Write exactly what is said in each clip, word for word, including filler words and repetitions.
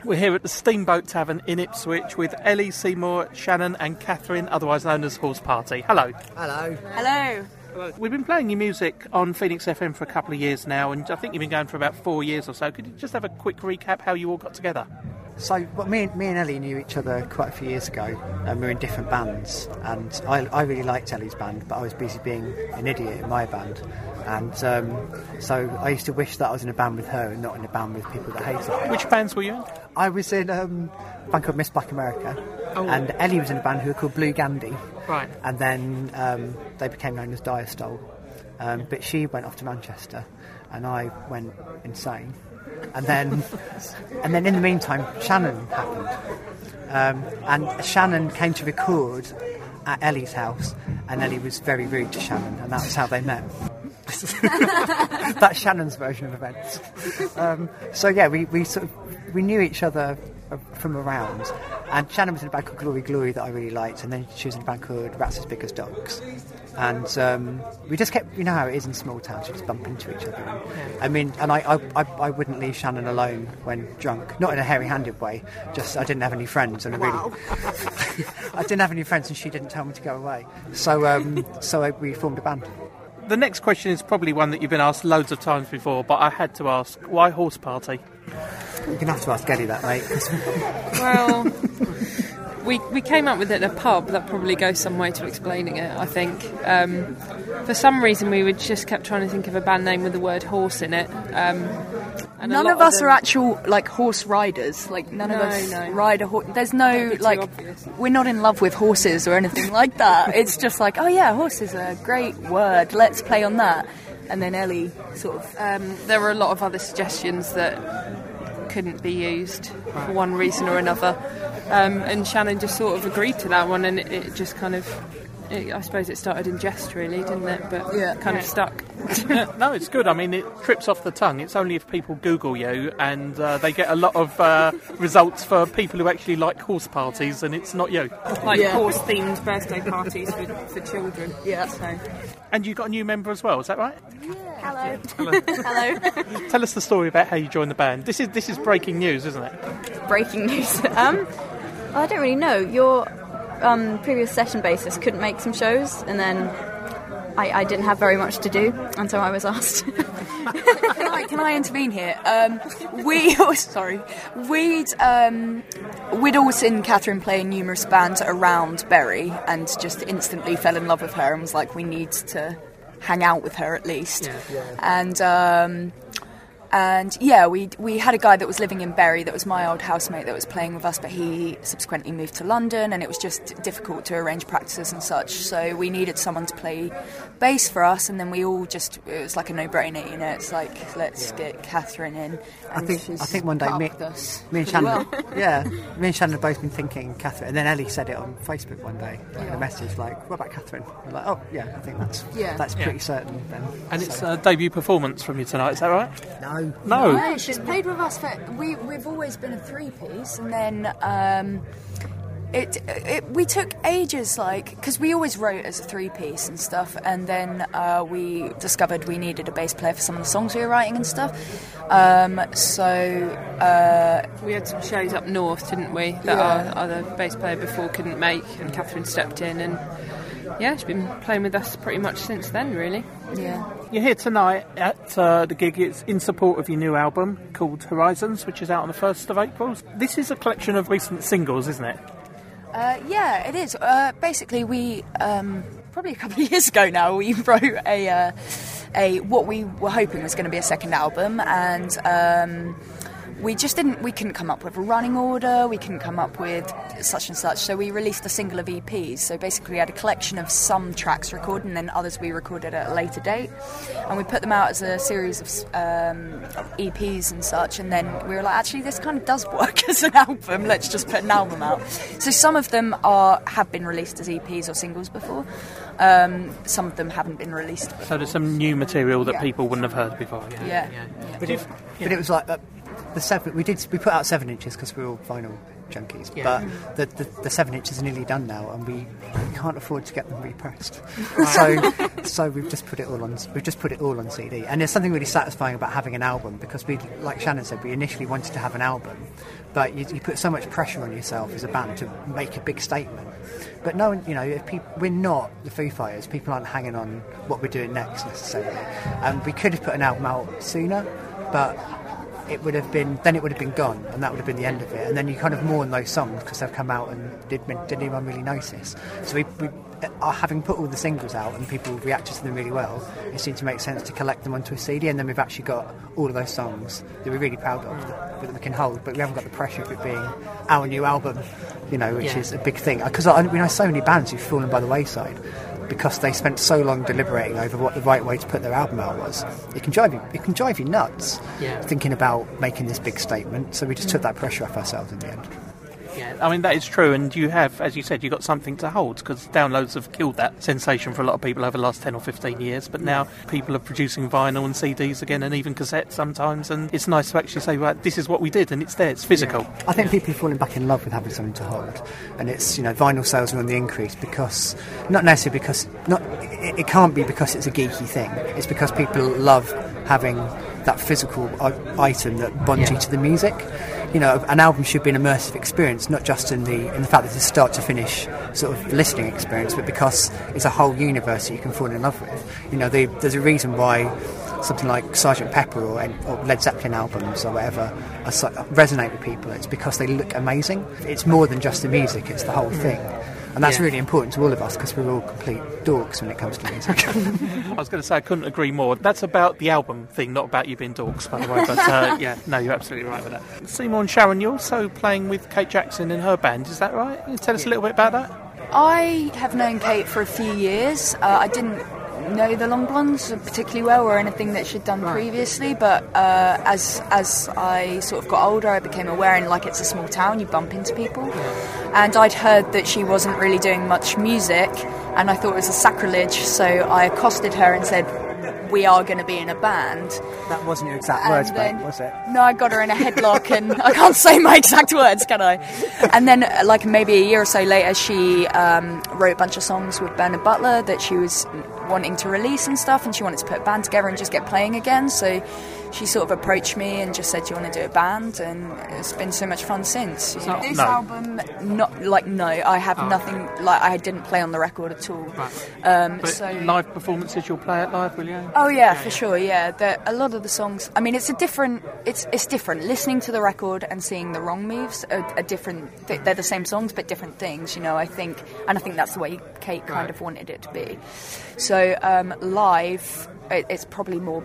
We're here at the Steamboat Tavern in Ipswich with Ellie, Seymour, Shannon and Catherine, otherwise known as Horse Party. Hello. Hello. Hello. Hello. We've been playing your music on Phoenix F M for a couple of years now, and I think you've been going for about four years or so. Could you just have a quick recap how you all got together? So, well, me, me and Ellie knew each other quite a few years ago, and we were in different bands. And I, I really liked Ellie's band, but I was busy being an idiot in my band. And um, so I used to wish that I was in a band with her and not in a band with people that hated her. Which bands were you in? I was in um, a band called Miss Black America, oh. and Ellie was in a band who were called Blue Gandhi. Right. And then um, they became known as Diastole. Um, but she went off to Manchester, and I went insane. And then, and then in the meantime, Shannon happened, um, and Shannon came to record at Ellie's house, and Ellie was very rude to Shannon, and that was how they met. That's Shannon's version of events. Um, so yeah, we, we sort of we knew each other from around, and Shannon was in a band called Glory Glory that I really liked, and then she was in a band called Rats as Big as Dogs. And um, we just kept, you know how it is in small towns, you just bump into each other. And, I mean, and I, I, I wouldn't leave Shannon alone when drunk, not in a hairy-handed way, just I didn't have any friends, and I really, Wow. I didn't have any friends, and she didn't tell me to go away. So, um, so I, we formed a band. The next question is probably one that you've been asked loads of times before, but I had to ask, why Horse Party? You're going to have to ask Ellie that, mate. 'Cause Well, we we came up with it at a pub. That probably goes some way to explaining it, I think. Um, for some reason, we would just kept trying to think of a band name with the word horse in it. Um, and a None lot of us them- are actual, like, horse riders. Like, none of No, us no. ride a horse. There's no, That'd be too like, obvious. we're not in love with horses or anything like that. It's just like, oh yeah, horse is a great word. Let's play on that. And then Ellie sort of... Um, there were a lot of other suggestions that couldn't be used for one reason or another. Um, and Shannon just sort of agreed to that one, and it, it just kind of... It, I suppose it started in jest, really, didn't it? But Yeah. kind of stuck. No, it's good. I mean, it trips off the tongue. It's only if people Google you and uh, they get a lot of uh, results for people who actually like horse parties, and it's not you. Like Yeah. horse-themed birthday parties for, for children. Yeah. So. And you got a new member as well, is that right? Hello. Hello. Hello. Tell us the story about how you joined the band. This is this is breaking news, isn't it? Breaking news. Um, I don't really know. Your um, previous session bassist couldn't make some shows, and then I, I didn't have very much to do, and so I was asked. Can I, can I intervene here? Um, we, oh, sorry, we'd um, we'd all seen Catherine play in numerous bands around Bury, and just instantly fell in love with her, and was like, we need to hang out with her at least. Yeah. Yeah. And um, and yeah, we we had a guy that was living in Bury that was my old housemate that was playing with us, but he subsequently moved to London, and it was just difficult to arrange practices and such. So we needed someone to play bass for us, and then we all just it was like a no-brainer, you know. It's like let's Yeah. get Catherine in. And I think she's I think one day put me, up with us me and pretty Shannon, well. yeah, me and Shannon have both been thinking Catherine, and then Ellie said it on Facebook one day, like in Yeah. a message, like, "What about Catherine?" We're like, "Oh, yeah, I think that's Yeah. that's pretty Yeah. certain." Then, And it's So- a debut performance from you tonight, is that right? no, No. No, she's played with us for. We we've always been a three piece, and then um, it, it we took ages, like because we always wrote as a three piece and stuff, and then uh, we discovered we needed a bass player for some of the songs we were writing and stuff. Um, so uh, We had some shows up north, didn't we, that Yeah. our other bass player before couldn't make, and Catherine stepped in, and yeah, she's been playing with us pretty much since then, really. yeah. You're here tonight at uh, the gig. It's in support of your new album called Horizons, which is out on the first of April. This is a collection of recent singles, isn't it? Uh, yeah, it is. Uh, basically, we um, probably a couple of years ago now we wrote a uh, a what we were hoping was going to be a second album, and um, we just didn't. We couldn't come up with a running order. We couldn't come up with such and such. So we released a single of E Ps. So basically, we had a collection of some tracks recorded, and then others we recorded at a later date, and we put them out as a series of, um, of E Ps and such. And then we were like, actually, this kind of does work as an album. Let's just put an album out. So some of them are have been released as E Ps or singles before. Um, some of them haven't been released before. So there's some new material that Yeah. people wouldn't have heard before. Yeah. Yeah. but, it, but it was like uh, the seven. We did we put out seven inches because we were all vinyl junkies. Yeah. But the, the the seven inches are nearly done now, and we can't afford to get them repressed. so so we've just put it all on we've just put it all on C D. And there's something really satisfying about having an album, because we, like Shannon said, we initially wanted to have an album, but you, you put so much pressure on yourself as a band to make a big statement. But no, you know, if people, we're not the Foo Fighters. People aren't hanging on what we're doing next necessarily. And we could have put an album out sooner, but it would have been then it would have been gone, and that would have been the end of it. And then you kind of mourn those songs because they've come out and did, didn't even really notice. So we, we uh, having put all the singles out and people reacted to them really well, it seemed to make sense to collect them onto a C D. And then we've actually got all of those songs that we're really proud of that, that we can hold, but we haven't got the pressure of it being our new album, you know, which Yeah. is a big thing. Because I, we know so many bands who've fallen by the wayside because they spent so long deliberating over what the right way to put their album out was. It can drive you, it can drive you nuts, Yeah. thinking about making this big statement. So we just took that pressure off ourselves in the end. Yeah, I mean, that is true, and you have, as you said, you've got something to hold, because downloads have killed that sensation for a lot of people over the last ten or fifteen years, but now people are producing vinyl and C Ds again, and even cassettes sometimes, and it's nice to actually say, right, this is what we did, and it's there, it's physical. Yeah. I think people are falling back in love with having something to hold, and it's, you know, vinyl sales are on the increase because, not necessarily because, not it, it can't be because it's a geeky thing, it's because people love having that physical i- item that bonds Yeah. you to the music. You know, an album should be an immersive experience, not just in the in the fact that it's a start to finish sort of listening experience, but because it's a whole universe that you can fall in love with. You know, they, there's a reason why something like Sergeant Pepper or, or Led Zeppelin albums or whatever are so, resonate with people. It's because they look amazing. It's more than just the music; it's the whole thing. And that's Yeah. really important to all of us because we're all complete dorks when it comes to music. I was going to say, I couldn't agree more. That's about the album thing, not about you being dorks, by the way, but uh, yeah, no, you're absolutely right with that. Seymour and Sharon, you're also playing with Kate Jackson and her band, is that right? Can you tell us a little bit about that? I have known Kate for a few years. Uh, I didn't know the Long Blondes particularly well or anything that she'd done previously, but uh, as as I sort of got older, I became aware, and like it's a small town, you bump into people. And I'd heard that she wasn't really doing much music, and I thought it was a sacrilege, so I accosted her and said, we are going to be in a band. That wasn't your exact And words, then- mate, was it? No, I got her in a headlock, and I can't say my exact words, can I? And then, uh, like maybe a year or so later, she um, wrote a bunch of songs with Bernard Butler that she was wanting to release and stuff, and she wanted to put a band together and just get playing again. So she sort of approached me and just said, "Do you want to do a band?" And it's been so much fun since. So- this no. album, not like no, I have Oh. nothing. Like I didn't play on the record at all. Right. Um, But so live performances, you'll play it live, will you? Oh yeah, for sure. Yeah, the, a lot of the songs. I mean, it's a different. It's it's different. Listening to the record and seeing the Wrong Moves are, are different. Th- they're the same songs, but different things. You know, I think, and I think that's the way Kate kind Right. of wanted it to be. So um, live, it, it's probably more.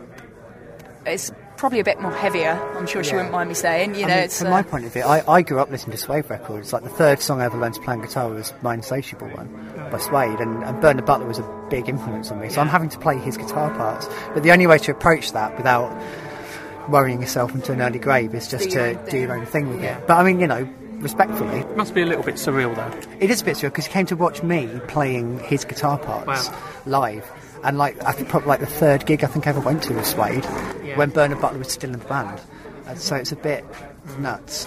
It's probably a bit more heavier. I'm sure she Yeah. wouldn't mind me saying. You I know, mean, it's from uh, my point of view, I, I grew up listening to Suede records. Like the third song I ever learned to play on guitar was My Insatiable One by Suede, and, and Bernard Butler was a big influence on me. So I'm having to play his guitar parts. But the only way to approach that without worrying yourself into an early grave is just Do your to own do thing. your own thing with Yeah. it. But I mean, you know, respectfully, It must be a little bit surreal, though. it is a bit surreal because he came to watch me playing his guitar parts Wow. live. And like I think probably like the third gig I think I ever went to was Suede, Yeah. when Bernard Butler was still in the band. And so it's a bit nuts.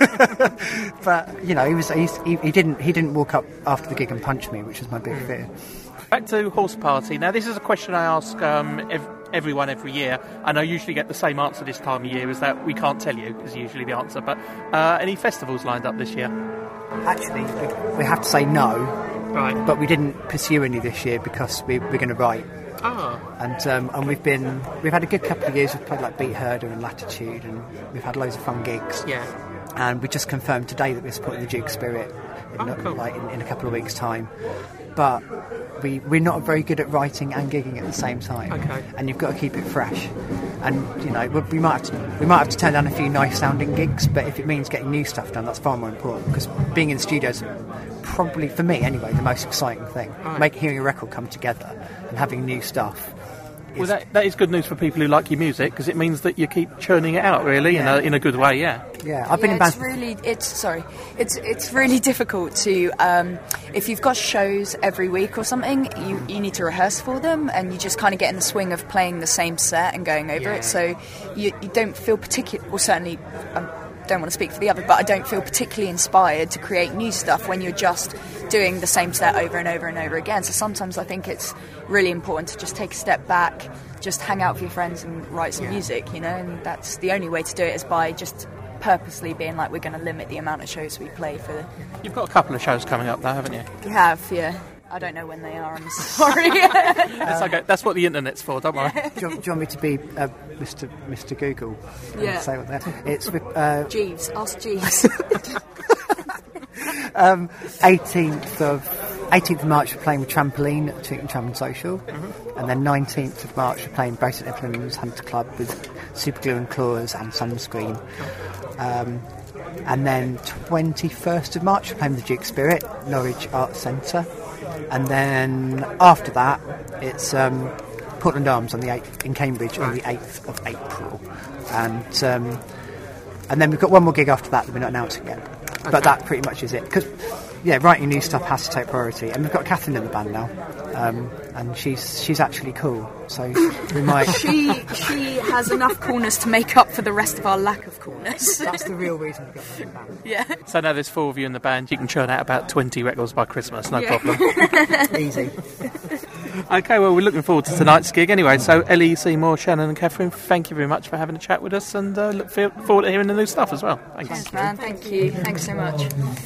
But you know, he was he's, he, he didn't he didn't walk up after the gig and punch me, which was my big fear. Back to Horse Party. Now, this is a question I ask um, ev- everyone every year, and I usually get the same answer this time of year, is that we can't tell you, is usually the answer. But uh, any festivals lined up this year? Actually, we, we have to say no, Right. but we didn't pursue any this year because we, we're going to write. Ah, And um, and we've been we've had a good couple of years. We've played like Beat Herder and Latitude, and we've had loads of fun gigs. yeah. And we just confirmed today that we're supporting the Duke Spirit in, Oh, not- cool. like in, in a couple of weeks' time. But we we're not very good at writing and gigging at the same time. Okay. And you've got to keep it fresh. And you know we, we might have to, we might have to turn down a few nice sounding gigs, but if it means getting new stuff done, that's far more important. Because being in the studio is probably, for me anyway, the most exciting thing. Right. Make hearing a record come together and having new stuff. Well, is- that, that is good news for people who like your music, because it means that you keep churning it out, really, Yeah. in a in a good way, yeah. yeah, I've been yeah, in bands. it's really it's sorry it's it's really difficult to um, if you've got shows every week or something, you, you need to rehearse for them, and you just kind of get in the swing of playing the same set and going over Yeah. it, so you, you don't feel particular well certainly um, don't want to speak for the other, but I don't feel particularly inspired to create new stuff when you're just doing the same set over and over and over again. So sometimes I think it's really important to just take a step back, just hang out with your friends and write some yeah. music, you know, and that's the only way to do it, is by just purposely being like, we're going to limit the amount of shows we play for the... You've got a couple of shows coming up though, haven't you? We have, yeah. I don't know when they are, I'm sorry. That's okay. That's what the internet's for, don't worry. Do you, do you want me to be uh, Mister Mister Google? Yeah. Say what they're... It's with... Uh, Jeeves. Ask Jeeves. um, eighteenth of eighteenth of March we're playing with Trampoline at Twickenham Tram Social, mm-hmm. and then nineteenth of March we're playing Both Saint Evelyn's Hunter Club with Super Glue and Claws and Sunscreen. Um, and then twenty-first of March we're playing with the Duke Spirit, Norwich Arts Centre. And then after that, it's um, Portland Arms on the eighth in Cambridge on the eighth of April, and um, and then we've got one more gig after that that we're not announcing yet. Okay. But that pretty much is it. Because yeah, writing new stuff has to take priority, and we've got Catherine in the band now, um, and she's she's actually cool. So we might. she she has enough coolness to make up for the rest of our lack of coolness. That's the real reason we got her in the band. Yeah. So now there's four of you in the band. You can churn out about twenty records by Christmas, no yeah. problem. Easy. Okay, well, we're looking forward to tonight's gig anyway. So Ellie, Seymour, Shannon and Catherine, thank you very much for having a chat with us, and uh, look forward to hearing the new stuff as well. Thanks. Thanks, man. Thank you. Thanks so much.